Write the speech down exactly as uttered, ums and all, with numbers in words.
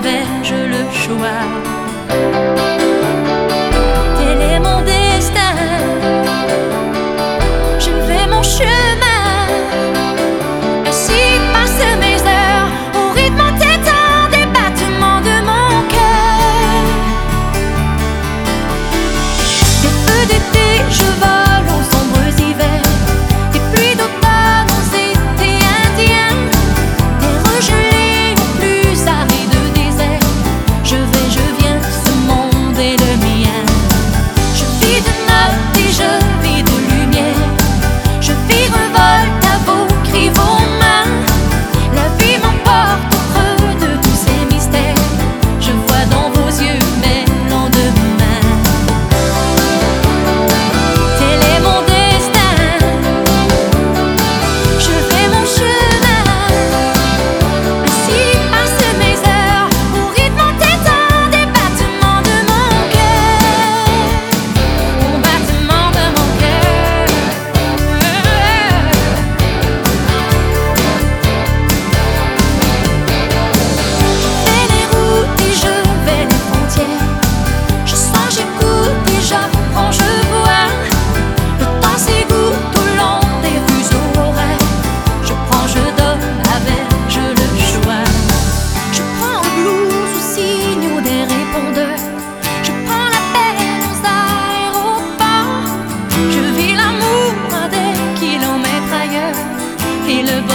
avais-je le choix? Tel est mon destin, je vais mon chemin, ainsi passent mes heures au rythme entêtant des battements de mon cœur. Des feux d'été, je vole aux sombres hivers, des pluies d'automne aux étés indiens, terre gelée aux plus arides déserts. Je vais, je viens, ce monde est le mien. Je vis de notes et je vis de lumière. Je virevolte à vos cris, vos mains. La vie m'emporte au creux de tous ces mystères. Je vois dans vos yeux mes lendemains. Tel est mon destin, je vais mon chemin, ainsi passent mes heures au rythme entêtant des battements de mon cœur, au battement de mon cœur. Je fais les routes et je vais les frontières. Je sens, j'écoute et j'apprends, je vois. Le temps s'égoutte au long des fuseaux horaires. Je prends, je donne, avais-je le choix? Je prends le blues aux signaux des répondeurs. Je prends la peine aux aéroports. Je vis l'amour à des kilomètres ailleurs et le